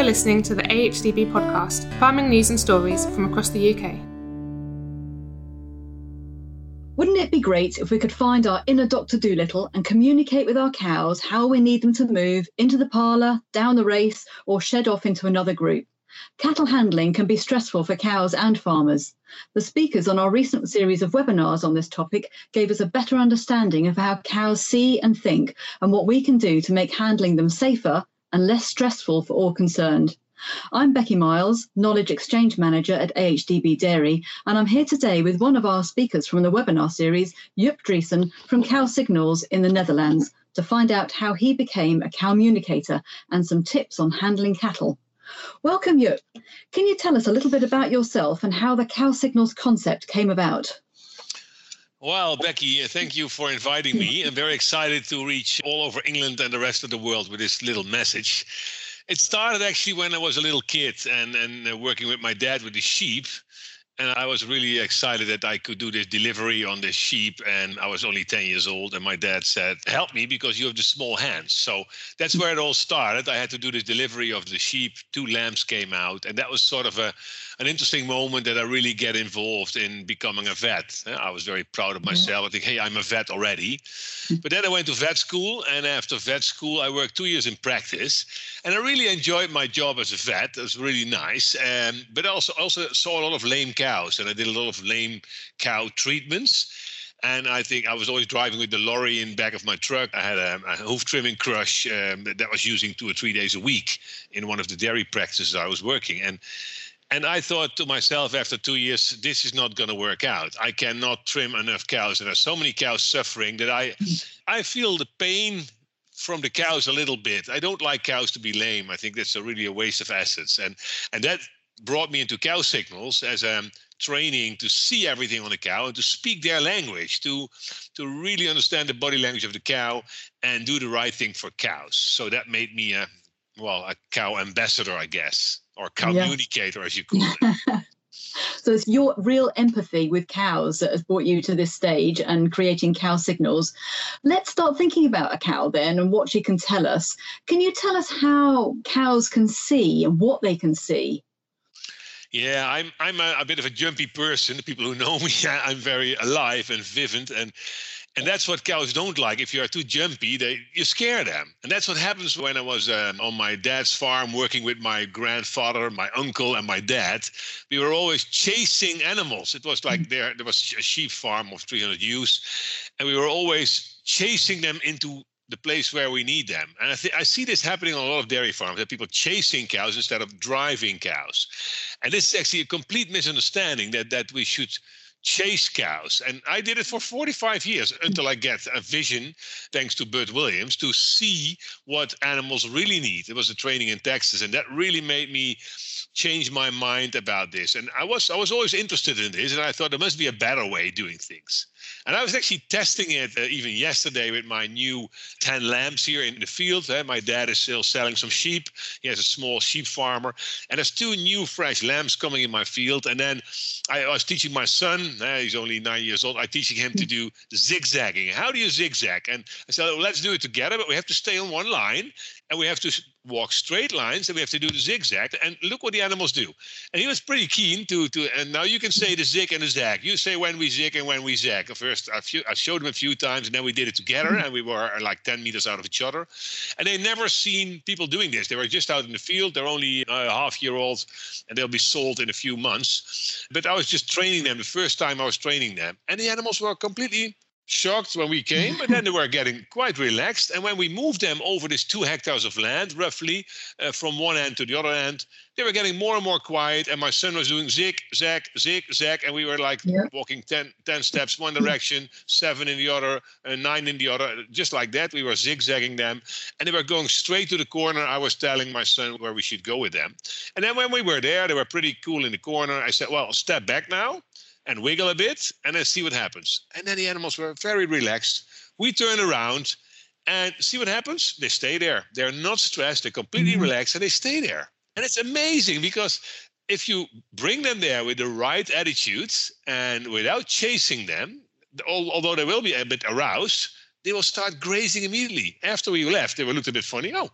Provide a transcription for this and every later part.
listening to the AHDB podcast, farming news and stories from across the UK. Wouldn't it be great if we could find our inner Dr. Dolittle and communicate with our cows how we need them to move into the parlour, down the race, or shed off into another group? Cattle handling can be stressful for cows and farmers. The speakers on our recent series of webinars on this topic gave us a better understanding of how cows see and think and what we can do to make handling them safer and less stressful for all concerned. I'm Becky Miles, Knowledge Exchange Manager at AHDB Dairy, and I'm here today with one of our speakers from the webinar series, Joep Driessen from Cow Signals in the Netherlands, to find out how he became a cowmunicator and some tips on handling cattle. Welcome, Joep. Can you tell us a little bit about yourself and how the Cow Signals concept came about? Well, Becky, thank you for inviting me. I'm very excited to reach all over England and the rest of the world with this little message. It started actually when I was a little kid and working with my dad with the sheep. And I was really excited that I could do this delivery on the sheep. And I was only 10 years old. And my dad said, help me because you have the small hands. So that's where it all started. I had to do this delivery of the sheep. 2 lambs came out. And that was sort of an interesting moment that I really get involved in becoming a vet. I was very proud of myself. I think, hey, I'm a vet already. But then I went to vet school. And after vet school, I worked 2 years in practice. And I really enjoyed my job as a vet. It was really nice. But I also saw a lot of lame cows. And I did a lot of lame cow treatments. And I think I was always driving with the lorry in back of my truck. I had a hoof trimming crush that was using 2 or 3 days a week in one of the dairy practices I was working. And I thought to myself after 2 years, this is not going to work out. I cannot trim enough cows. And there are so many cows suffering that I feel the pain from the cows a little bit. I don't like cows to be lame. I think that's really a waste of assets. And that brought me into Cow Signals as a training to see everything on the cow and to speak their language, to really understand the body language of the cow and do the right thing for cows. So that made me a cow ambassador, I guess, or communicator, as you call it. So it's your real empathy with cows that has brought you to this stage and creating Cow Signals. Let's start thinking about a cow then and what she can tell us. Can you tell us how cows can see and what they can see? Yeah, I'm a bit of a jumpy person. The people who know me, I'm very alive and vivid, and that's what cows don't like. If you are too jumpy, you scare them. And that's what happens when I was on my dad's farm working with my grandfather, my uncle, and my dad. We were always chasing animals. It was like there was a sheep farm of 300 ewes, and we were always chasing them into the place where we need them. And I see this happening on a lot of dairy farms, that people chasing cows instead of driving cows. And this is actually a complete misunderstanding that we should chase cows. And I did it for 45 years until I get a vision, thanks to Bert Williams, to see what animals really need. It was a training in Texas, and that really made me change my mind about this. And I was always interested in this, and I thought there must be a better way of doing things. And I was actually testing it even yesterday with my new 10 lambs here in the field. My dad is still selling some sheep. He has a small sheep farmer. And there's 2 new fresh lambs coming in my field. And then I was teaching my son, he's only 9 years old, I'm teaching him to do zigzagging. How do you zigzag? And I said, well, let's do it together, but we have to stay on one line. And we have to walk straight lines, and we have to do the zigzag. And look what the animals do. And he was pretty keen to. And now you can say the zig and the zag. You say when we zig and when we zag. First, I showed him a few times, and then we did it together, and we were like 10 meters out of each other. And they never seen people doing this. They were just out in the field. They're only a half-year-old, and they'll be sold in a few months. But I was just training them the first time I was training them, and the animals were completely shocked when we came, but then they were getting quite relaxed. And when we moved them over this 2 hectares of land, roughly from one end to the other end, they were getting more and more quiet. And my son was doing zig, zag, and we were like walking 10 steps one direction, 7 in the other, 9 in the other, just like that. We were zigzagging them, and they were going straight to the corner. I was telling my son where we should go with them. And then when we were there, they were pretty cool in the corner. I said, well, step back now and wiggle a bit, and then see what happens. And then the animals were very relaxed. We turn around and see what happens. They stay there. They're not stressed. They're completely relaxed, and they stay there. And it's amazing because if you bring them there with the right attitudes and without chasing them, although they will be a bit aroused, they will start grazing immediately. After we left, they were looked a bit funny. Oh,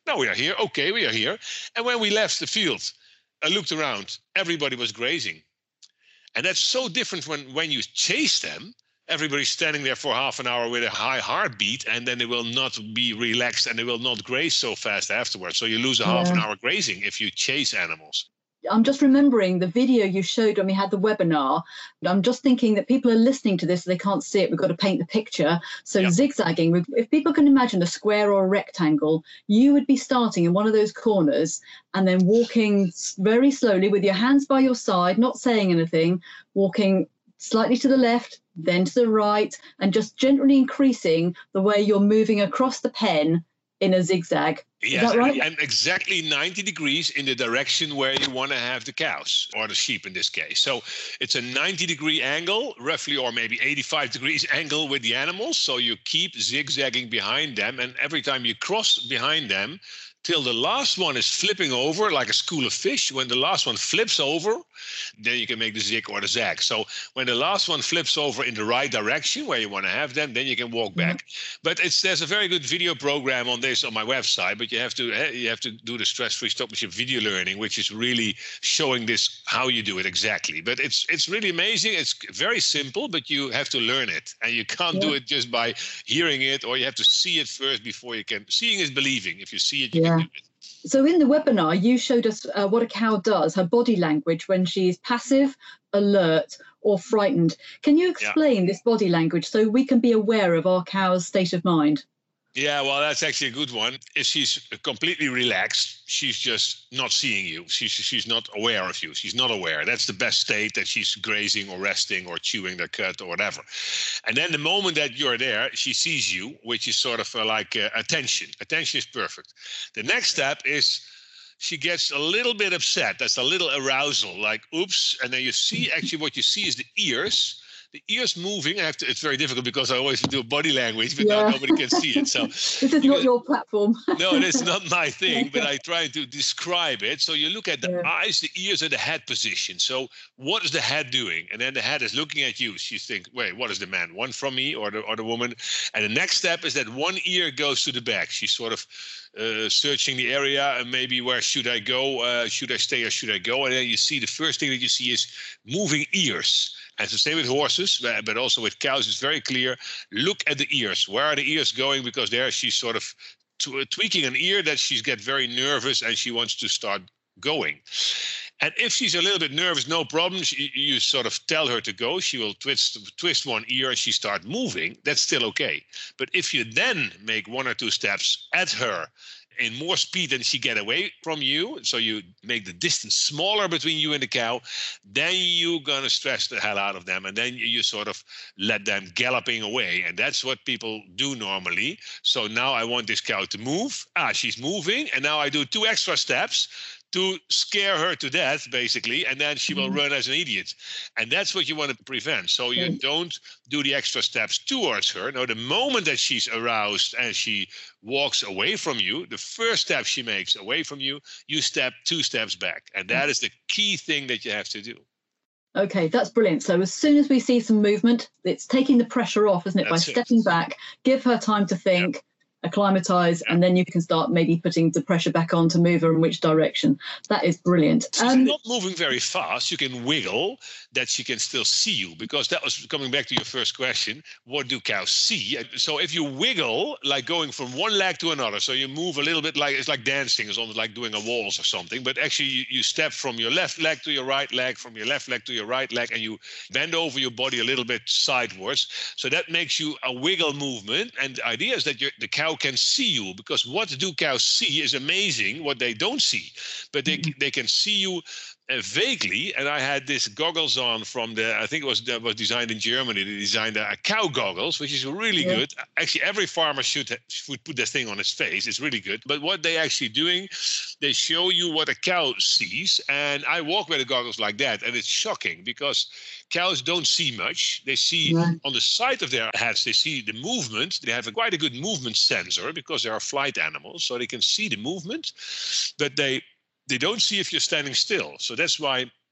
No, we are here. Okay, we are here. And when we left the field, I looked around. Everybody was grazing. And that's so different when you chase them. Everybody's standing there for half an hour with a high heartbeat, and then they will not be relaxed and they will not graze so fast afterwards. So you lose a half an hour grazing if you chase animals. I'm just remembering the video you showed when we had the webinar. I'm just thinking that people are listening to this, they can't see it. We've got to paint the picture. So zigzagging, if people can imagine a square or a rectangle, you would be starting in one of those corners and then walking very slowly with your hands by your side, not saying anything, walking slightly to the left, then to the right, and just gently increasing the way you're moving across the pen in a zigzag. Yes, is that right? And exactly 90 degrees in the direction where you want to have the cows, or the sheep in this case. So it's a 90-degree angle, roughly, or maybe 85 degrees angle with the animals. So you keep zigzagging behind them, and every time you cross behind them, till the last one is flipping over like a school of fish. When the last one flips over, then you can make the zig or the zag. So when the last one flips over in the right direction where you want to have them, then you can walk back. But there's a very good video program on this on my website, but you have to do the stress-free stop motion video learning, which is really showing this how you do it exactly. But it's really amazing. It's very simple, but you have to learn it, and you can't do it just by hearing it, or you have to see it first before you can. Seeing is believing. If you see it, you can do it. So in the webinar, you showed us what a cow does, her body language when she's passive, alert, or frightened. Can you explain this body language so we can be aware of our cow's state of mind? Yeah, well, that's actually a good one. If she's completely relaxed, she's just not seeing you. She's not aware of you. She's not aware. That's the best state, that she's grazing or resting or chewing their cud or whatever. And then the moment that you're there, she sees you, which is sort of like attention. Attention is perfect. The next step is she gets a little bit upset. That's a little arousal, like, oops. And then you see, actually what you see is the ears. The ears moving. It's very difficult because I always do body language, but now nobody can see it. So this is not your platform. No, it's not my thing, but I try to describe it. So you look at the eyes, the ears, and the head position. So what is the head doing? And then the head is looking at you. She thinks, wait, what is the man? One from me or the woman? And the next step is that one ear goes to the back. She's sort of searching the area, and maybe where should I go? Should I stay or should I go? And then you see the first thing that you see is moving ears. And it's the same with horses, but also with cows. It's very clear. Look at the ears. Where are the ears going? Because there she's sort of tweaking an ear that she's get very nervous and she wants to start going. And if she's a little bit nervous, no problem. You sort of tell her to go. She will twist one ear and she start moving. That's still okay. But if you then make one or two steps at her in more speed than she get away from you, so you make the distance smaller between you and the cow, then you're going to stress the hell out of them, and then you sort of let them galloping away. And that's what people do normally. So now I want this cow to move. She's moving, and now I do 2 extra steps to scare her to death, basically, and then she will run as an idiot. And that's what you want to prevent. So you don't do the extra steps towards her. No, the moment that she's aroused and she walks away from you, the first step she makes away from you, you step 2 steps back. And that is the key thing that you have to do. Okay, that's brilliant. So as soon as we see some movement, it's taking the pressure off, isn't it? By stepping back, give her time to think, acclimatise, and then you can start maybe putting the pressure back on to move her in which direction. That is brilliant. She's not moving very fast. You can wiggle that she can still see you, because that was coming back to your first question. What do cows see? So if you wiggle, like going from one leg to another, so you move a little bit, like it's like dancing, it's almost like doing a waltz or something, but actually you step from your left leg to your right leg, from your left leg to your right leg, and you bend over your body a little bit sidewards. So that makes you a wiggle movement. And the idea is that the cow can see you, because what do cows see is amazing, what they don't see, but they can see you vaguely. And I had this goggles on from I think that was designed in Germany. They designed a cow goggles, which is really good. Actually, every farmer should put that thing on his face. It's really good. But what they actually doing, they show you what a cow sees. And I walk with the goggles like that, and it's shocking because cows don't see much. They see on the side of their heads, they see the movement. They have quite a good movement sensor because they are flight animals, so they can see the movement, but they don't see if you're standing still. So that's why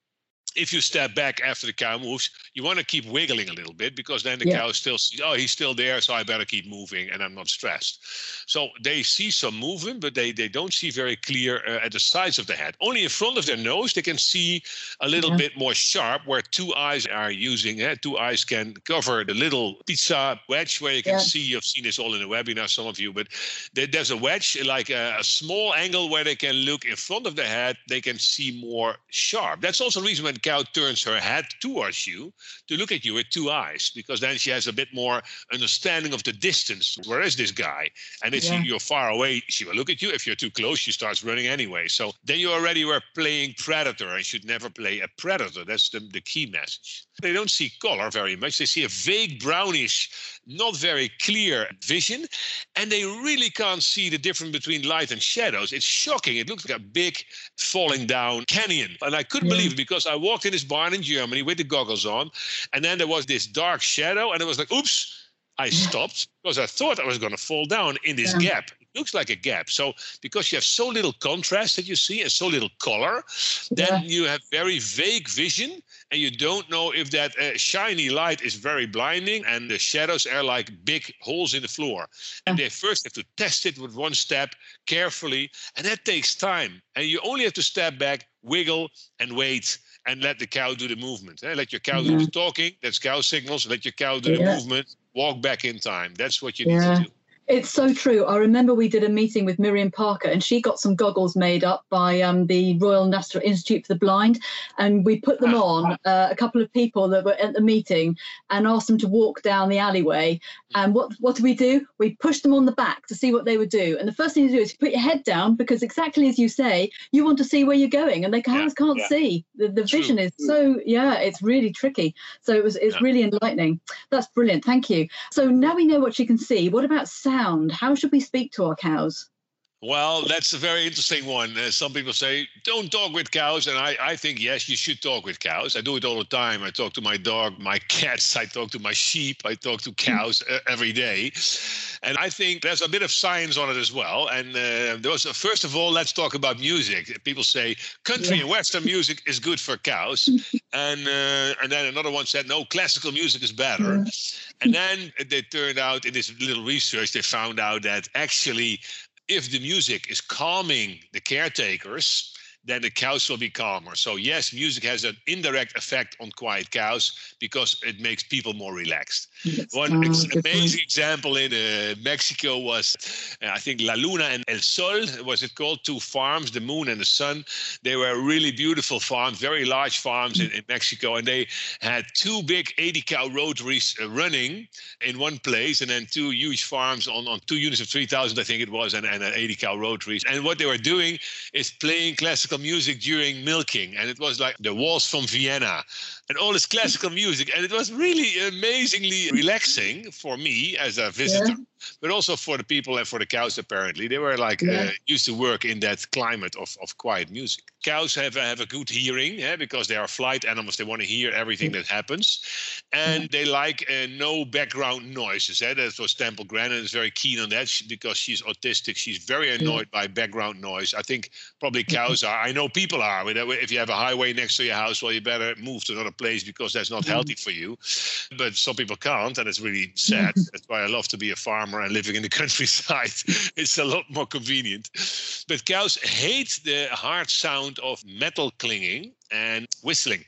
if you step back after the cow moves, you want to keep wiggling a little bit, because then the cow still sees, oh, he's still there, so I better keep moving and I'm not stressed. So they see some movement, but they don't see very clear at the sides of the head. Only in front of their nose, they can see a little bit more sharp, where two eyes are using. Two eyes can cover the little pizza wedge where you can see, you've seen this all in the webinar, some of you, but there's a wedge, like a small angle where they can look in front of the head. They can see more sharp. That's also the reason when cow turns her head towards you to look at you with two eyes, because then she has a bit more understanding of the distance. Where is this guy? And if you're far away, she will look at you. If you're too close, she starts running anyway. So then you already were playing predator, and should never play a predator. That's the key message. They don't see color very much. They see a vague brownish, not very clear vision, and they really can't see the difference between light and shadows. It's shocking. It looks like a big falling down canyon. And I couldn't believe it, because I walked in this barn in Germany with the goggles on, and then there was this dark shadow, and it was like, oops, I stopped because I thought I was going to fall down in this gap. It looks like a gap. So because you have so little contrast that you see and so little color, then you have very vague vision, and you don't know if that shiny light is very blinding and the shadows are like big holes in the floor. And they first have to test it with one step carefully, and that takes time. And you only have to step back, wiggle, and wait, and let the cow do the movement. Let your cow do the talking. That's cow signals. Let your cow do the movement. Walk back in time. That's what you need to do. It's so true. I remember we did a meeting with Miriam Parker, and she got some goggles made up by the Royal National Institute for the Blind, and we put them on a couple of people that were at the meeting and asked them to walk down the alleyway. And what did we do? We pushed them on the back to see what they would do. And the first thing to do is put your head down, because exactly as you say, you want to see where you're going, and they can't see. The vision is so, it's really tricky. So it's really enlightening. That's brilliant. Thank you. So now we know what she can see. What about sound? How should we speak to our cows? Well, that's a very interesting one. Some people say, don't talk with cows. And I think, yes, you should talk with cows. I do it all the time. I talk to my dog, my cats. I talk to my sheep. I talk to cows every day. And I think there's a bit of science on it as well. And first of all, let's talk about music. People say country and Western music is good for cows. And then another one said, no, classical music is better. And then they turned out, in this little research, they found out that actually, if the music is calming the caretakers, then the cows will be calmer. So yes, music has an indirect effect on quiet cows because it makes people more relaxed. One amazing example in Mexico was, I think, La Luna and El Sol, was it called? Two farms, the moon and the sun. They were really beautiful farms, very large farms in Mexico. And they had two big 80-cow rotaries running in one place, and then two huge farms on 2 units of 3,000, I think it was, and an 80-cow rotaries. And what they were doing is playing classical music during milking. And it was like the Waltz from Vienna and all this classical music. And it was really amazingly relaxing for me as a visitor, but also for the people and for the cows, apparently. They were like used to work in that climate of quiet music. Cows have a good hearing because they are flight animals. They want to hear everything that happens. And they like no background noises. That was Temple Grandin is very keen on that because she's autistic. She's very annoyed by background noise. I think probably cows are. I know people are. If you have a highway next to your house, well, you better move to another place because that's not healthy for you. But some people can't, and it's really sad. That's why I love to be a farmer and living in the countryside. It's a lot more convenient. But cows hate the hard sound of metal clinging and whistling.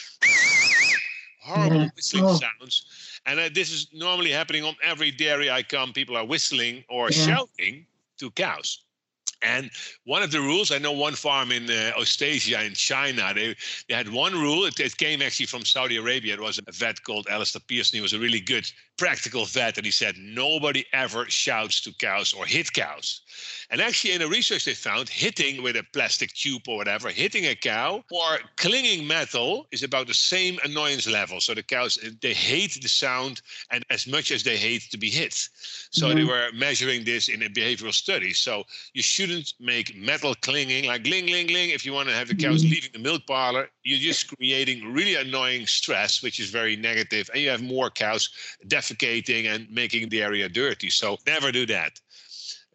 Horrible whistling sounds. And this is normally happening on every dairy I come. People are whistling or shouting to cows. And one of the rules, I know one farm in Austrasia in China, they had one rule. It came actually from Saudi Arabia. It was a vet called Alistair Pearson. He was a really good practical vet. And he said, nobody ever shouts to cows or hit cows. And actually in the research they found hitting with a plastic tube or whatever, hitting a cow or clinging metal is about the same annoyance level. So the cows, they hate the sound and as much as they hate to be hit. So they were measuring this in a behavioral study. So you shouldn't make metal clinging like gling, gling, gling. If you want to have the cows leaving the milk parlor, you're just creating really annoying stress, which is very negative. And you have more cows defecating and making the area dirty. So never do that.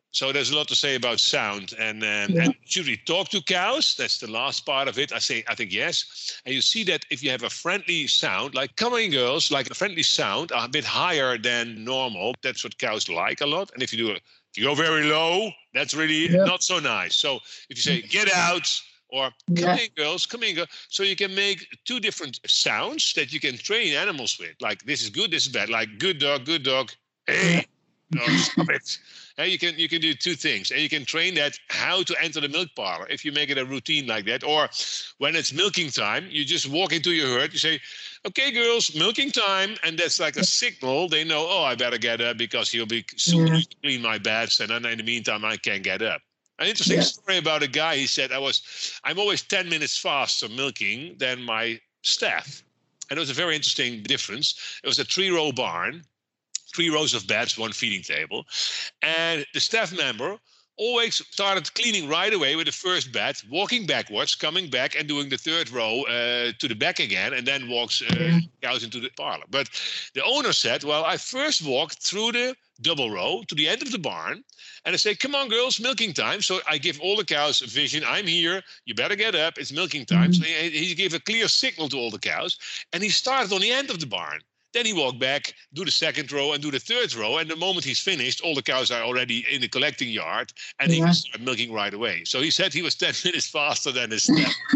So there's a lot to say about sound, and should we talk to cows? That's the last part of it. I think yes. And you see that if you have a friendly sound, like come on girls, like a friendly sound, a bit higher than normal. That's what cows like a lot. And if you go very low, that's really not so nice. So if you say get out, or come in girls, come in girls. So you can make two different sounds that you can train animals with. Like this is good, this is bad. Like good dog, hey, no, stop it. And you can do two things. And you can train that how to enter the milk parlor if you make it a routine like that. Or when it's milking time, you just walk into your herd. You say, okay, girls, milking time. And that's like a signal. They know, oh, I better get up because he'll be soon to clean my beds. And then in the meantime, I can't get up. An interesting story about a guy. He said, I'm always 10 minutes faster milking than my staff. And it was a very interesting difference. It was a 3-row barn. 3 rows of beds, 1 feeding table. And the staff member always started cleaning right away with the first bed, walking backwards, coming back and doing the 3rd row to the back again, and then walks cows into the parlor. But the owner said, well, I first walked through the double row to the end of the barn, and I say, come on, girls, milking time. So I give all the cows a vision. I'm here. You better get up. It's milking time. So he gave a clear signal to all the cows, and he started on the end of the barn. Then he walked back, do the 2nd row and do the 3rd row. And the moment he's finished, all the cows are already in the collecting yard and he can start milking right away. So he said he was 10 minutes faster than his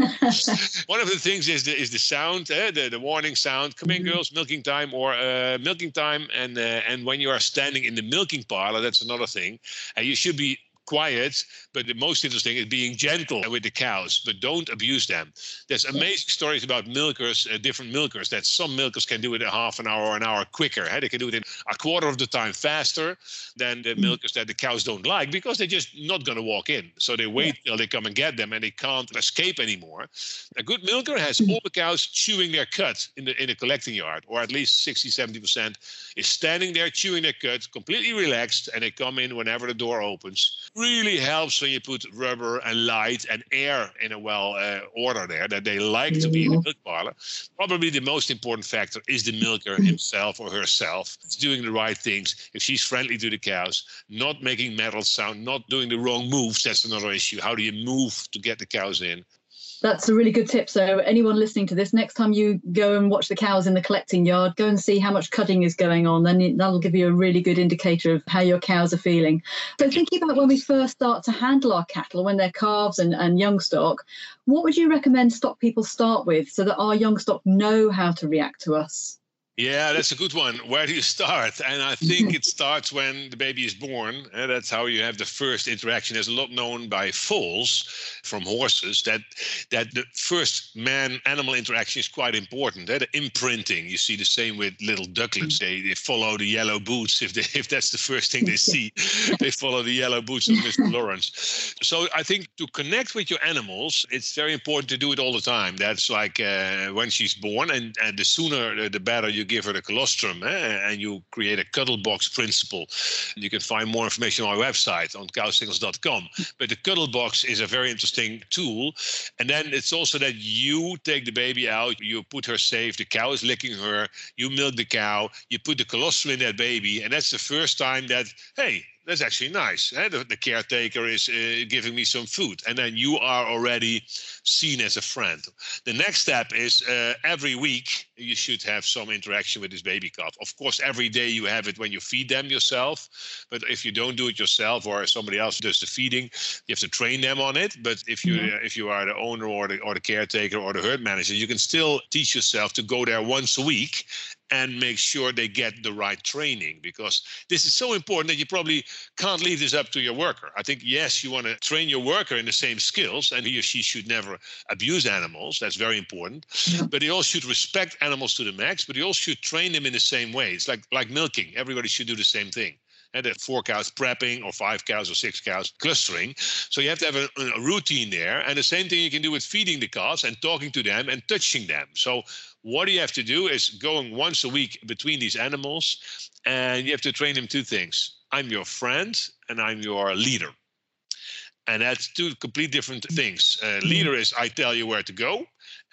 staff. One of the things is the sound, the warning sound. Come in, girls, milking time, or milking time. And when you are standing in the milking parlor, that's another thing. And you should be quiet, but the most interesting is being gentle with the cows, but don't abuse them. There's amazing stories about milkers, different milkers, that some milkers can do it a half an hour or an hour quicker. They can do it in a quarter of the time faster than the milkers that the cows don't like, because they're just not going to walk in. So they wait till they come and get them, and they can't escape anymore. A good milker has all the cows chewing their cud in the collecting yard, or at least 60-70% is standing there chewing their cud, completely relaxed, and they come in whenever the door opens. Really helps when you put rubber and light and air in a order there, that they like to be in the milk parlor. Probably the most important factor is the milker himself or herself. It's doing the right things. If she's friendly to the cows, not making metal sound, not doing the wrong moves, that's another issue. How do you move to get the cows in? That's a really good tip. So anyone listening to this, next time you go and watch the cows in the collecting yard, go and see how much cudding is going on. Then that'll give you a really good indicator of how your cows are feeling. So thinking about when we first start to handle our cattle, when they're calves and young stock, what would you recommend stock people start with so that our young stock know how to react to us? Yeah, that's a good one. Where do you start? And I think it starts when the baby is born. That's how you have the first interaction. There's a lot known by foals from horses that the first man-animal interaction is quite important. The imprinting. You see the same with little ducklets. They follow the yellow boots. If that's the first thing they see, they follow the yellow boots of Mr. Lawrence. So I think to connect with your animals, it's very important to do it all the time. That's like when she's born, and the sooner the better you give her the colostrum, and you create a cuddle box principle. You can find more information on our website on cowsignals.com. But the cuddle box is a very interesting tool. And then it's also that you take the baby out, you put her safe, the cow is licking her, you milk the cow, you put the colostrum in that baby, and that's the first time that, hey, that's actually nice. The caretaker is giving me some food. And then you are already seen as a friend. The next step is every week you should have some interaction with this baby calf. Of course, every day you have it when you feed them yourself. But if you don't do it yourself, or somebody else does the feeding, you have to train them on it. But if you are the owner or the caretaker or the herd manager, you can still teach yourself to go there once a week and make sure they get the right training, because this is so important that you probably can't leave this up to your worker. I think, yes, you want to train your worker in the same skills, and he or she should never abuse animals. That's very important. Yeah. But they all should respect animals to the max, but they all should train them in the same way. It's like milking. Everybody should do the same thing. And 4 cows prepping, or 5 cows or 6 cows clustering. So you have to have a routine there. And the same thing you can do with feeding the calves and talking to them and touching them. So what you have to do is going once a week between these animals, and you have to train them 2 things. I'm your friend and I'm your leader. And that's 2 complete different things. Leader is I tell you where to go,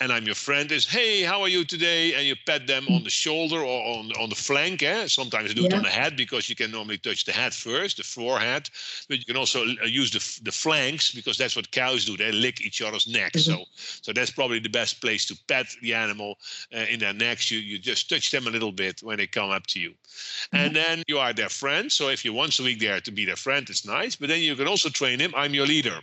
and I'm your friend is, hey, how are you today? And you pat them on the shoulder or on the flank. Sometimes you do it on the head because you can normally touch the head first, the forehead. But you can also use the flanks because that's what cows do. They lick each other's necks. So that's probably the best place to pet the animal in their necks. You just touch them a little bit when they come up to you. And then you are their friend. So if you're once a week there to be their friend, it's nice. But then you can also train him, I'm your leader.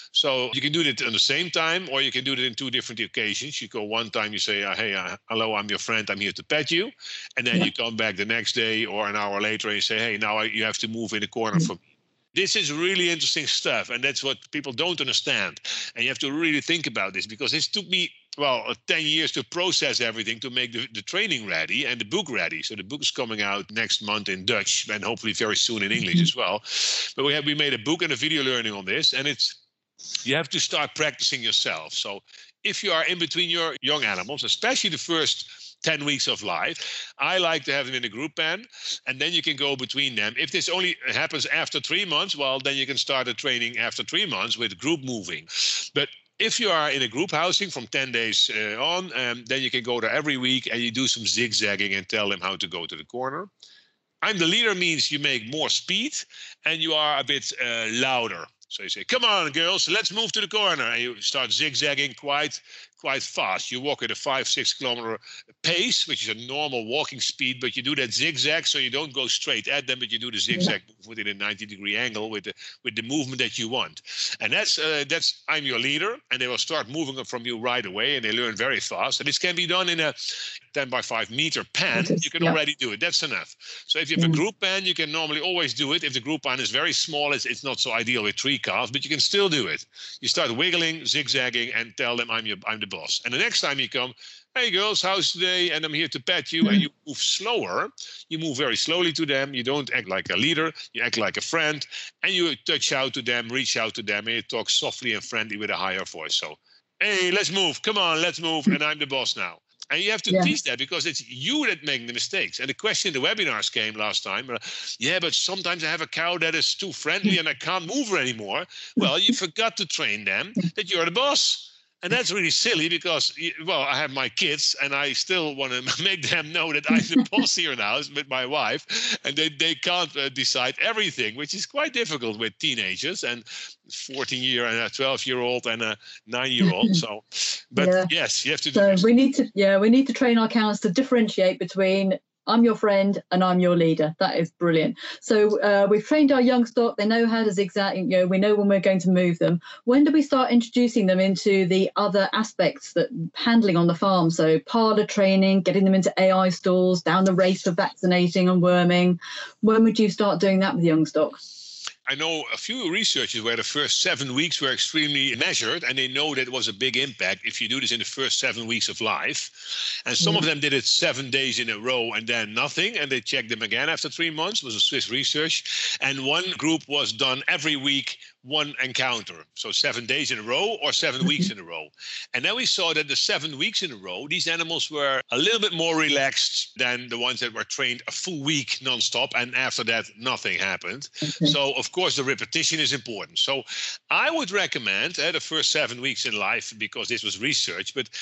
So you can do it on the same time, or you can do it in 2 different occasions. You go one time, you say, hey, hello, I'm your friend. I'm here to pet you. And then you come back the next day or an hour later and you say, hey, now you have to move in the corner for me. This is really interesting stuff. And that's what people don't understand. And you have to really think about this, because this took me 10 years to process everything, to make the training ready and the book ready. So the book is coming out next month in Dutch and hopefully very soon in English as well. But we made a book and a video learning on this, and you have to start practicing yourself. So if you are in between your young animals, especially the first 10 weeks of life, I like to have them in a group pen, and then you can go between them. If this only happens after 3 months, well, then you can start the training after 3 months with group moving. But if you are in a group housing from 10 days on, then you can go there every week and you do some zigzagging and tell them how to go to the corner. I'm the leader means you make more speed and you are a bit louder. So you say, come on, girls, let's move to the corner. And you start zigzagging quite fast. You walk at a 5-6 kilometer pace, which is a normal walking speed, but you do that zigzag, so you don't go straight at them, but you do the zigzag within a 90-degree angle with the movement that you want. And that's I'm your leader, and they will start moving up from you right away, and they learn very fast. And this can be done in a 10 by 5 meter pen. You can already do it. That's enough. So if you have a group pen, you can normally always do it. If the group pen is very small, it's not so ideal with 3 calves, but you can still do it. You start wiggling, zigzagging, and tell them I'm the boss. And the next time you come, hey girls, how's today? And I'm here to pet you. And you move slower. You move very slowly to them. You don't act like a leader. You act like a friend. And you touch out to them, reach out to them, and you talk softly and friendly with a higher voice. So, hey, let's move. Come on, let's move. And I'm the boss now. And you have to teach that, because it's you that make the mistakes. And the question in the webinars came last time, but sometimes I have a cow that is too friendly and I can't move her anymore. Well, you forgot to train them that you're the boss. And that's really silly, because, I have my kids and I still want to make them know that I'm the boss here now with my wife, and they can't decide everything, which is quite difficult with teenagers and 14-year and a 12-year-old and a 9-year-old. So, but yes, you have to do this. We need to train our cows to differentiate between I'm your friend and I'm your leader. That is brilliant. So we've trained our young stock. They know how to zigzag. We know when we're going to move them. When do we start introducing them into the other aspects that handling on the farm? So parlour training, getting them into AI stalls, down the race for vaccinating and worming. When would you start doing that with young stock? I know a few researchers where the first 7 weeks were extremely measured, and they know that it was a big impact if you do this in the first 7 weeks of life. And some of them did it 7 days in a row and then nothing, and they checked them again after 3 months. It was a Swiss research. And one group was done every week, one encounter. So 7 days in a row or 7 weeks in a row. And then we saw that the 7 weeks in a row, these animals were a little bit more relaxed than the ones that were trained a full week nonstop. And after that, nothing happened. So, of course, the repetition is important. So I would recommend the first 7 weeks in life, because this was research, but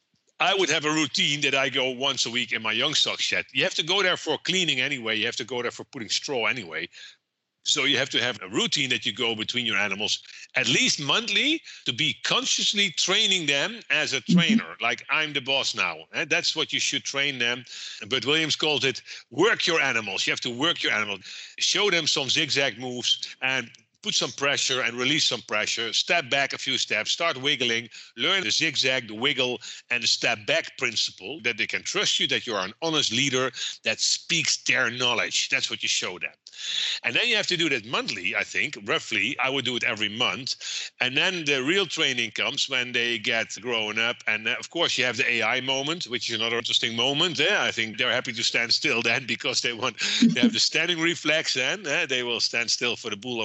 I would have a routine that I go once a week in my young stock shed. You have to go there for cleaning anyway. You have to go there for putting straw anyway. So you have to have a routine that you go between your animals at least monthly, to be consciously training them as a trainer, like I'm the boss now. That's what you should train them. But Williams calls it work your animals. You have to work your animals. Show them some zigzag moves and put some pressure and release some pressure, step back a few steps, start wiggling, learn the zigzag, the wiggle, and the step back principle, that they can trust you, that you are an honest leader that speaks their knowledge. That's what you show them. And then you have to do that monthly, I think, roughly. I would do it every month. And then the real training comes when they get grown up. And of course, you have the AI moment, which is another interesting moment. I think they're happy to stand still then, because they have the standing reflex then. They will stand still for the bull or for the insulin.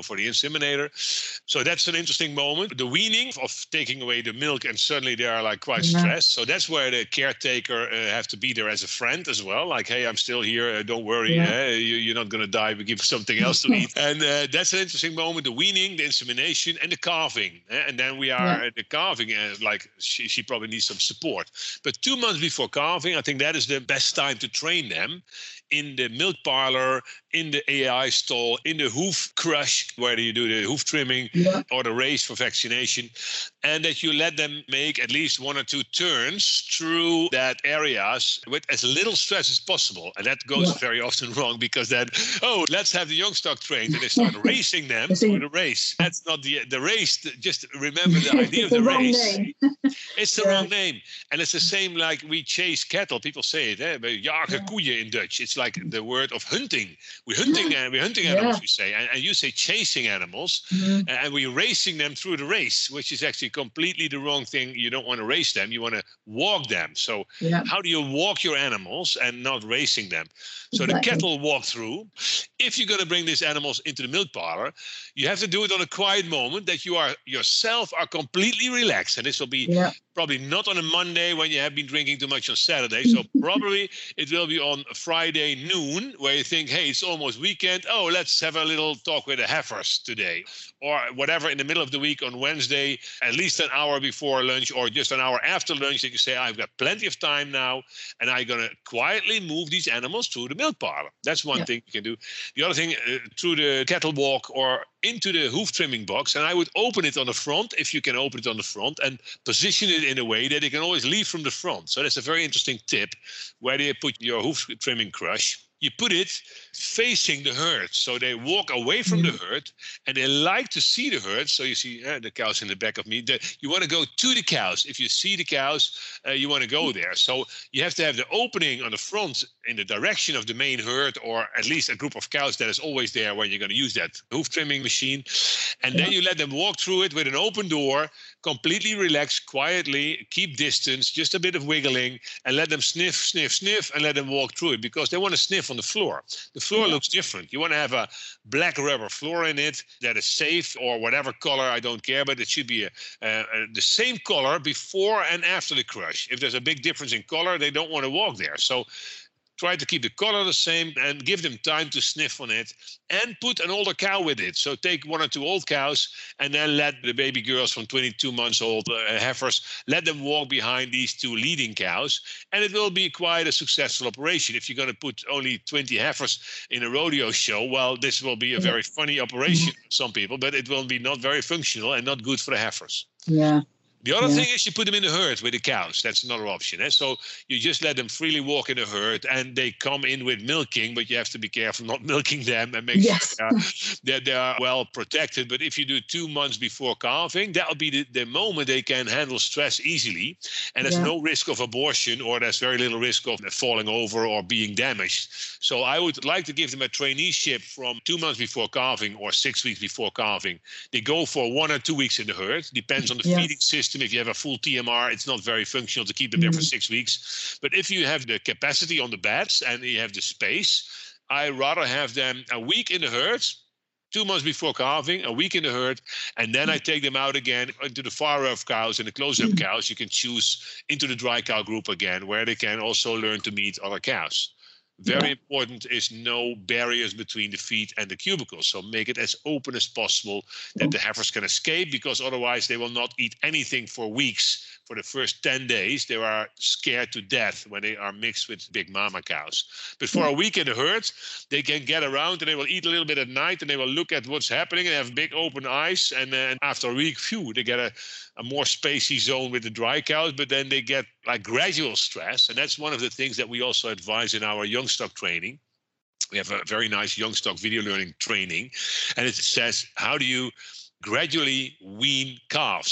inseminator. So that's an interesting moment. The weaning of taking away the milk, and suddenly they are like quite stressed. So that's where the caretaker have to be there as a friend as well. Like, hey, I'm still here. Don't worry. You're not going to die. We give something else to eat. And that's an interesting moment. The weaning, the insemination, and the calving. And then we are at the calving. Like she probably needs some support. But 2 months before calving, I think that is the best time to train them in the milk parlor, in the AI stall, in the hoof crush, where you do the hoof trimming or the race for vaccination, and that you let them make at least 1 or 2 turns through that areas with as little stress as possible. And that goes very often wrong, because then, let's have the young stock trained, and they start racing them through the race. That's not the race. Just remember the idea of the race. It's the wrong name. And it's the same like we chase cattle. People say it, jagen koeien in Dutch. It's like the word of hunting. We're hunting animals, we say. And you say chasing animals, and we're racing them through the race, which is actually completely the wrong thing. You don't want to race them. You want to walk them. So how do you walk your animals and not racing them? So the cattle walk through. If you're going to bring these animals into the milk parlor, you have to do it on a quiet moment that you are yourself are completely relaxed. And this will be probably not on a Monday when you have been drinking too much on Saturday. So probably it will be on Friday noon, where you think, hey, it's almost weekend. Oh, let's have a little talk with the heifers today. Or whatever, in the middle of the week on Wednesday, at least an hour before lunch or just an hour after lunch, that you say, I've got plenty of time now, and I'm going to quietly move these animals through the milk parlor. That's one thing you can do. The other thing, through the cattle walk or into the hoof trimming box, and I would open it on the front, if you can open it on the front, and position it in a way that it can always leave from the front. So that's a very interesting tip. Where do you put your hoof trimming crush? You put it facing the herd. So they walk away from the herd, and they like to see the herd. So you see the cows in the back of me. You want to go to the cows. If you see the cows, you want to go there. So you have to have the opening on the front in the direction of the main herd, or at least a group of cows that is always there when you're going to use that hoof trimming machine. And then you let them walk through it with an open door, completely relaxed, quietly, keep distance, just a bit of wiggling, and let them sniff, sniff, sniff, and let them walk through it, because they want to sniff on the floor. The floor looks different. You want to have a black rubber floor in it that is safe, or whatever color, I don't care, but it should be the same color before and after the crush. If there's a big difference in color, they don't want to walk there. So try to keep the color the same and give them time to sniff on it, and put an older cow with it. So take 1 or 2 old cows, and then let the baby girls from 22 months old heifers, let them walk behind these 2 leading cows. And it will be quite a successful operation. If you're going to put only 20 heifers in a rodeo show, well, this will be a very funny operation for some people, but it will be not very functional and not good for the heifers. Yeah. The other thing is you put them in the herd with the cows. That's another option. So you just let them freely walk in the herd, and they come in with milking, but you have to be careful not milking them and make sure that they are well protected. But if you do 2 months before calving, that will be the moment they can handle stress easily. And there's no risk of abortion, or there's very little risk of falling over or being damaged. So I would like to give them a traineeship from 2 months before calving or 6 weeks before calving. They go for 1 or 2 weeks in the herd, depends on the feeding system. If you have a full TMR, it's not very functional to keep them there for 6 weeks. But if you have the capacity on the beds and you have the space, I rather have them a week in the herd, 2 months before calving, a week in the herd, and then I take them out again into the far rough cows and the close-up cows. You can choose into the dry cow group again, where they can also learn to meet other cows. Very important is no barriers between the feed and the cubicles. So make it as open as possible that the heifers can escape, because otherwise they will not eat anything for weeks. For the first 10 days, they are scared to death when they are mixed with big mama cows. But for a week in the herd, they can get around, and they will eat a little bit at night, and they will look at what's happening and have big open eyes. And after a week, they get a more spacey zone with the dry cows, but then they get like gradual stress. And that's one of the things that we also advise in our young stock training. We have a very nice young stock video learning training, and it says, how do you gradually wean calves?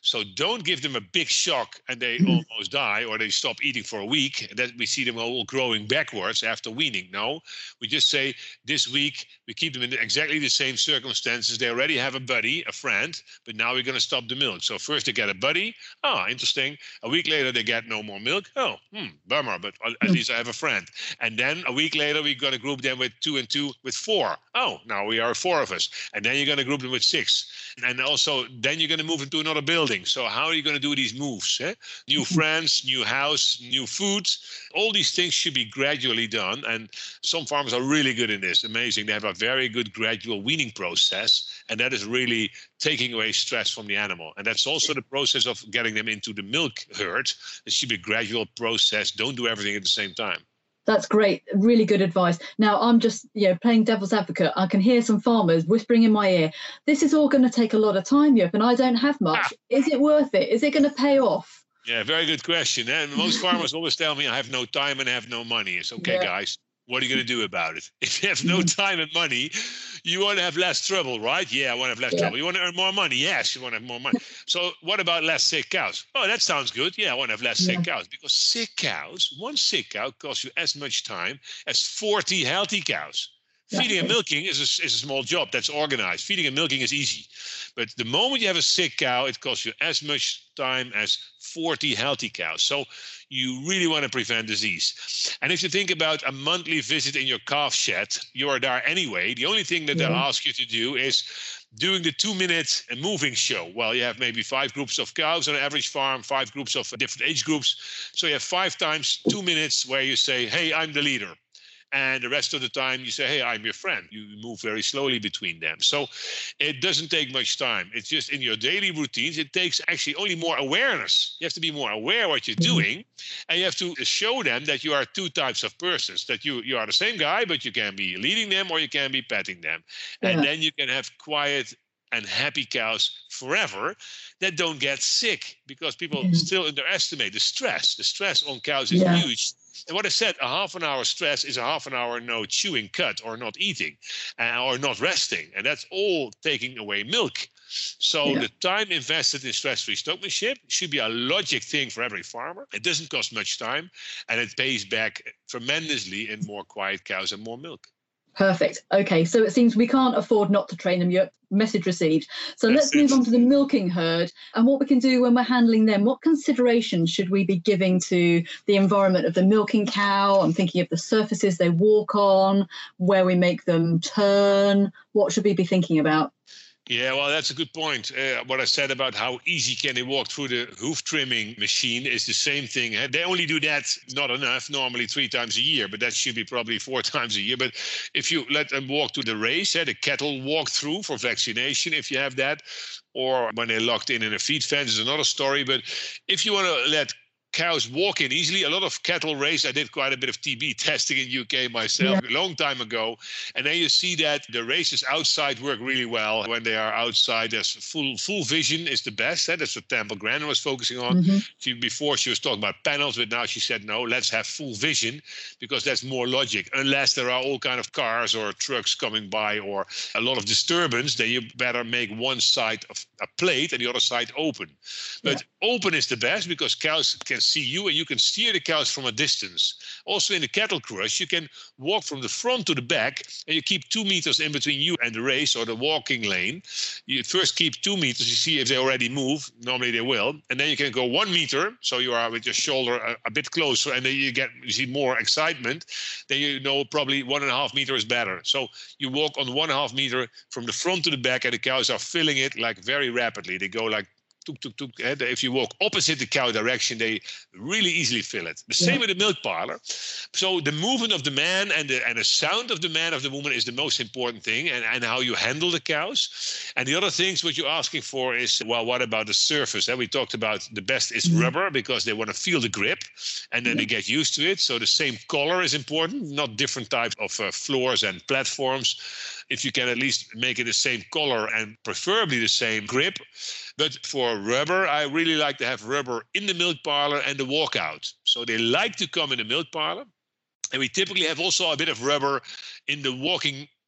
So don't give them a big shock and they almost die or they stop eating for a week. And then we see them all growing backwards after weaning. No, we just say this week we keep them in exactly the same circumstances. They already have a buddy, a friend, but now we're going to stop the milk. So first they get a buddy. Ah, interesting. A week later they get no more milk. Oh, bummer, but at least I have a friend. And then a week later we're going to group them with 2 and 2 with 4. Oh, now we are 4 of us. And then you're going to group them with 6. And also then you're going to move into another building. So how are you going to do these moves? Eh? New friends, new house, new food. All these things should be gradually done. And some farmers are really good in this. Amazing. They have a very good gradual weaning process. And that is really taking away stress from the animal. And that's also the process of getting them into the milk herd. It should be a gradual process. Don't do everything at the same time. That's great. Really good advice. Now, I'm just playing devil's advocate. I can hear some farmers whispering in my ear, this is all going to take a lot of time, Joop, and I don't have much. Is it worth it? Is it going to pay off? Yeah, very good question. And most farmers always tell me I have no time and I have no money. It's okay, guys. What are you going to do about it? If you have no time and money, you want to have less trouble, right? Yeah, I want to have less trouble. You want to earn more money? Yes, you want to have more money. So what about less sick cows? Oh, that sounds good. Yeah, I want to have less sick cows. Because sick cows, one sick cow costs you as much time as 40 healthy cows. Feeding and milking is a small job that's organized. Feeding and milking is easy. But the moment you have a sick cow, it costs you as much time as 40 healthy cows. So you really want to prevent disease. And if you think about a monthly visit in your calf shed, you are there anyway. The only thing that they'll ask you to do is doing the 2-minute moving show. Well, you have maybe 5 groups of cows on an average farm, 5 groups of different age groups. So you have 5 times 2 minutes where you say, hey, I'm the leader. And the rest of the time you say, hey, I'm your friend. You move very slowly between them. So it doesn't take much time. It's just in your daily routines, it takes actually only more awareness. You have to be more aware what you're doing. And you have to show them that you are 2 types of persons, that you are the same guy, but you can be leading them or you can be petting them. And then you can have quiet and happy cows forever that don't get sick, because people still underestimate the stress. The stress on cows is huge. And what I said, a half an hour stress is a half an hour no chewing cud or not eating or not resting. And that's all taking away milk. So the time invested in stress-free stockmanship should be a logic thing for every farmer. It doesn't cost much time and it pays back tremendously in more quiet cows and more milk. Perfect. Okay, so it seems we can't afford not to train them. Your message received. So let's move on to the milking herd and what we can do when we're handling them. What considerations should we be giving to the environment of the milking cow? I'm thinking of the surfaces they walk on, where we make them turn. What should we be thinking about? Yeah, well, that's a good point. What I said about how easy can they walk through the hoof trimming machine is the same thing. They only do that, not enough, normally 3 times a year, but that should be probably 4 times a year. But if you let them walk to the race, the cattle walk through for vaccination, if you have that, or when they're locked in a feed fence is another story. But if you want to let cows walk in easily. A lot of cattle race. I did quite a bit of TB testing in UK myself a long time ago. And then you see that the races outside work really well. When they are outside, there's full vision is the best. That's what Temple Grandin was focusing on. Before she was talking about panels, but now she said, no, let's have full vision because that's more logic. Unless there are all kind of cars or trucks coming by or a lot of disturbance, then you better make one side of a plate and the other side open. But open is the best because cows can see you and you can steer the cows from a distance. Also in the cattle crush, you can walk from the front to the back and you keep 2 meters in between you and the race or the walking lane. You first keep 2 meters, you see if they already move. Normally they will. And then you can go 1 meter, so you are with your shoulder a bit closer and then you see more excitement. Then you know probably 1.5 meters is better. So you walk on 1.5 meters from the front to the back and the cows are filling it like very rapidly. They go like tuk, tuk, tuk. If you walk opposite the cow direction, they really easily fill it. The same with the milk parlor. So the movement of the man and the sound of the man of the woman is the most important thing, and how you handle the cows. And the other things what you're asking for is, well, what about the surface? We talked about the best is rubber because they want to feel the grip and then they get used to it. So the same color is important, not different types of floors and platforms. If you can at least make it the same color and preferably the same grip. But for rubber, I really like to have rubber in the milk parlor and the walkout. So they like to come in the milk parlor. And we typically have also a bit of rubber in the walking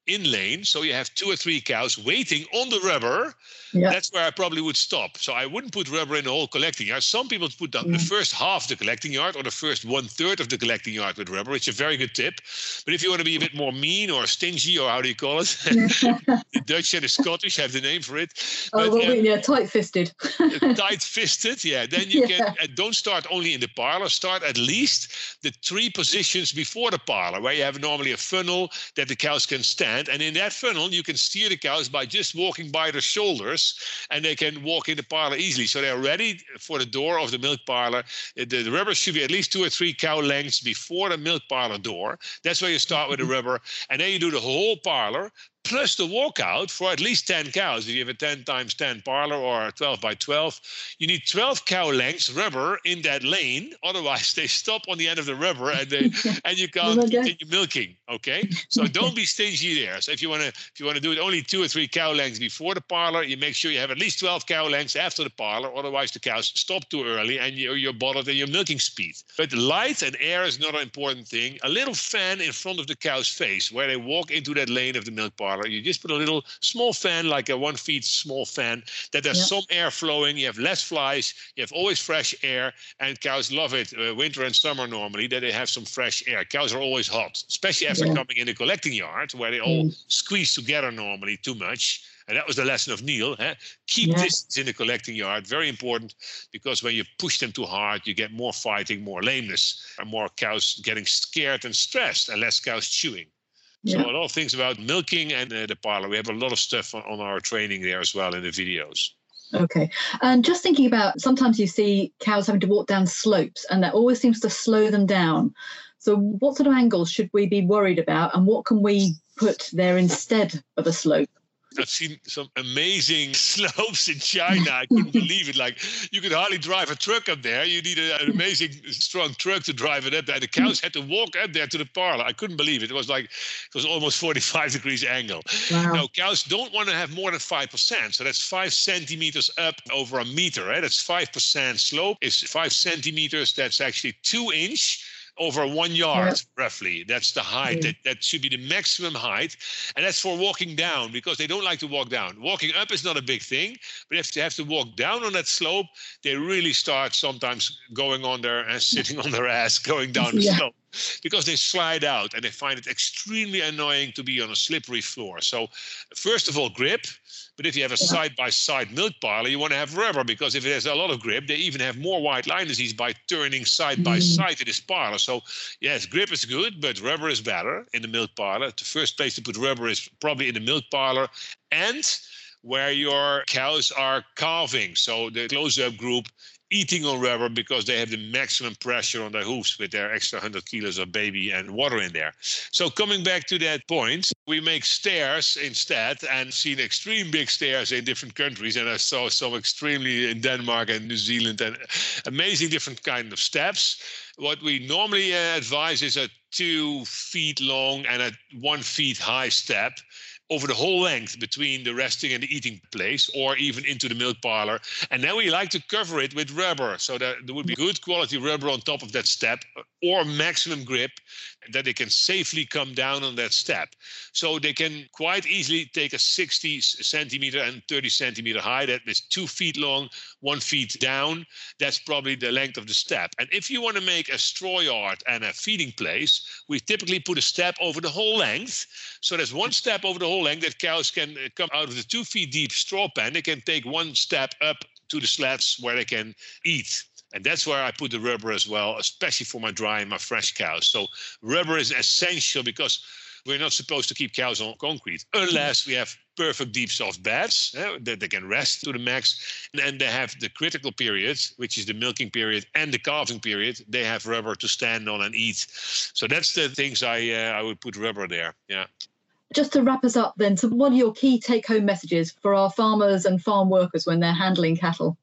in lane. So you have 2 or 3 cows waiting on the rubber. Yeah. That's where I probably would stop. So I wouldn't put rubber in the whole collecting yard. Some people put down the first half of the collecting yard or the first 1/3 of the collecting yard with rubber. It's a very good tip. But if you want to be a bit more mean or stingy, or how do you call it? The Dutch and the Scottish have the name for it. But, tight-fisted. Tight-fisted, yeah. Then you can don't start only in the parlor. Start at least the 3 positions before the parlor, where you have normally a funnel that the cows can stand. And in that funnel, you can steer the cows by just walking by their shoulders, and they can walk in the parlor easily. So they're ready for the door of the milk parlor. The rubber should be at least 2 or 3 cow lengths before the milk parlor door. That's where you start with the rubber. And then you do the whole parlor, plus the walkout for at least 10 cows. If you have a 10 times 10 parlor or a 12 by 12, you need 12 cow lengths rubber in that lane. Otherwise, they stop on the end of the rubber and you can't continue milking. Okay, so don't be stingy there. So if you want to do it only 2 or 3 cow lengths before the parlor, you make sure you have at least 12 cow lengths after the parlor. Otherwise, the cows stop too early and you're bothered in your milking speed. But light and air is not an important thing. A little fan in front of the cow's face where they walk into that lane of the milk parlor. You just put a little small fan, like a 1 feet small fan, that there's some air flowing. You have less flies. You have always fresh air, and cows love it. Winter and summer normally, that they have some fresh air. Cows are always hot, especially after coming in the collecting yard, where they all squeeze together normally too much. And that was the lesson of Neil. Keep distance in the collecting yard. Very important, because when you push them too hard, you get more fighting, more lameness, and more cows getting scared and stressed, and less cows chewing. So a lot of things about milking and the parlor. We have a lot of stuff on our training there as well in the videos. Okay. And just thinking about, sometimes you see cows having to walk down slopes, and that always seems to slow them down. So what sort of angles should we be worried about, and what can we put there instead of a slope? I've seen some amazing slopes in China. I couldn't believe it. Like, you could hardly drive a truck up there. You need an amazing, strong truck to drive it up there. The cows had to walk up there to the parlor. I couldn't believe it. It was almost 45 degrees angle. Wow. No, cows don't want to have more than 5%. So that's 5 centimeters up over a meter. Right? That's 5% slope. It's 5 centimeters. That's actually 2 inch. Over 1 yard, roughly. That's the height. That should be the maximum height. And that's for walking down, because they don't like to walk down. Walking up is not a big thing, but if they have to walk down on that slope, they really start sometimes going on there and sitting on their ass, going down the slope. Because they slide out and they find it extremely annoying to be on a slippery floor. So first of all, grip. But if you have a side-by-side milk parlor, you want to have rubber, because if there's a lot of grip, they even have more white line disease by turning side-by-side in this parlor. So yes, grip is good, but rubber is better in the milk parlor. The first place to put rubber is probably in the milk parlor and where your cows are calving. So the close-up group eating on rubber, because they have the maximum pressure on their hooves with their extra 100 kilos of baby and water in there. So coming back to that point, we make stairs instead, and seen extreme big stairs in different countries. And I saw some extremely in Denmark and New Zealand, and amazing different kind of steps. What we normally advise is a 2 feet long and a 1 feet high step over the whole length between the resting and the eating place, or even into the milk parlor. And then we like to cover it with rubber, so that there would be good quality rubber on top of that step, or maximum grip, that they can safely come down on that step. So they can quite easily take a 60 centimeter and 30 centimeter high. That is 2 feet long, 1 feet down. That's probably the length of the step. And if you want to make a straw yard and a feeding place, we typically put a step over the whole length. So there's one step over the whole length that cows can come out of the 2 feet deep straw pen. They can take one step up to the slats where they can eat. And that's where I put the rubber as well, especially for my dry and my fresh cows. So rubber is essential, because we're not supposed to keep cows on concrete unless we have perfect deep soft beds that they can rest to the max. And they have the critical period, which is the milking period and the calving period. They have rubber to stand on and eat. So that's the things I would put rubber there. Yeah. Just to wrap us up then, so what are your key take-home messages for our farmers and farm workers when they're handling cattle?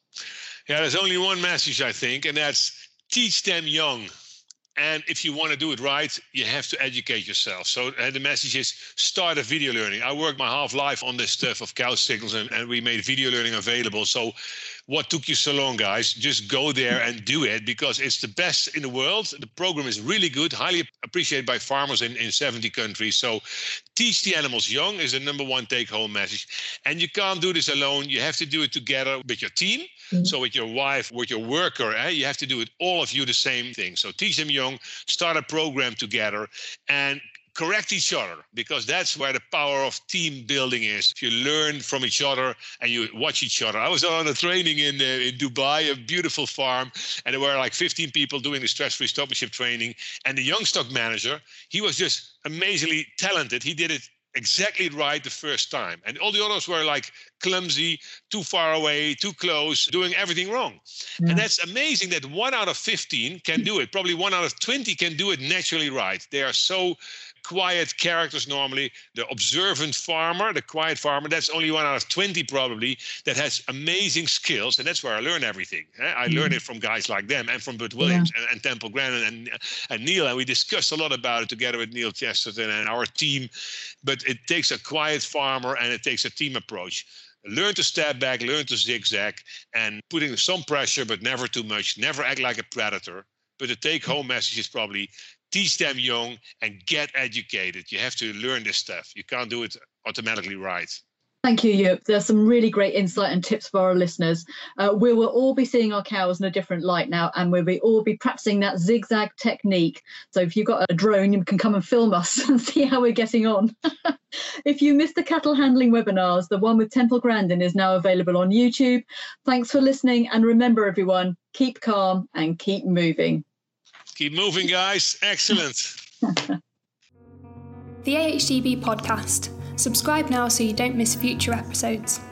Yeah, there's only one message, I think, and that's teach them young. And if you want to do it right, you have to educate yourself. So the message is start a video learning. I worked my half life on this stuff of cow signals, and we made video learning available. So what took you so long, guys? Just go there and do it, because it's the best in the world. The program is really good, highly appreciated by farmers in 70 countries. So teach the animals young is the number one take-home message. And you can't do this alone. You have to do it together with your team. Mm-hmm. So with your wife, with your worker, you have to do it, all of you, the same thing. So teach them young, start a program together, and correct each other, because that's where the power of team building is. If you learn from each other and you watch each other. I was on a training in Dubai, a beautiful farm, and there were like 15 people doing the stress-free stockmanship training. And the young stock manager, he was just amazingly talented. He did it exactly right the first time. And all the others were like clumsy, too far away, too close, doing everything wrong. Yeah. And that's amazing that 1 out of 15 can do it. Probably 1 out of 20 can do it naturally right. They are so quiet characters normally. The observant farmer, the quiet farmer, that's only 1 out of 20 probably that has amazing skills. And that's where I learn everything. I learned it from guys like them and from Bud Williams and Temple Grandin and Neil. And we discussed a lot about it together with Neil Chesterton and our team. But it takes a quiet farmer and it takes a team approach. Learn to step back, learn to zigzag, and putting some pressure, but never too much. Never act like a predator. But the take-home message is probably teach them young and get educated. You have to learn this stuff. You can't do it automatically right. Thank you, Joep. There's some really great insight and tips for our listeners. We will all be seeing our cows in a different light now, and we'll all be practicing that zigzag technique. So if you've got a drone, you can come and film us and see how we're getting on. If you missed the cattle handling webinars, the one with Temple Grandin is now available on YouTube. Thanks for listening. And remember, everyone, keep calm and keep moving. Keep moving, guys. Excellent. The AHTB podcast. Subscribe now so you don't miss future episodes.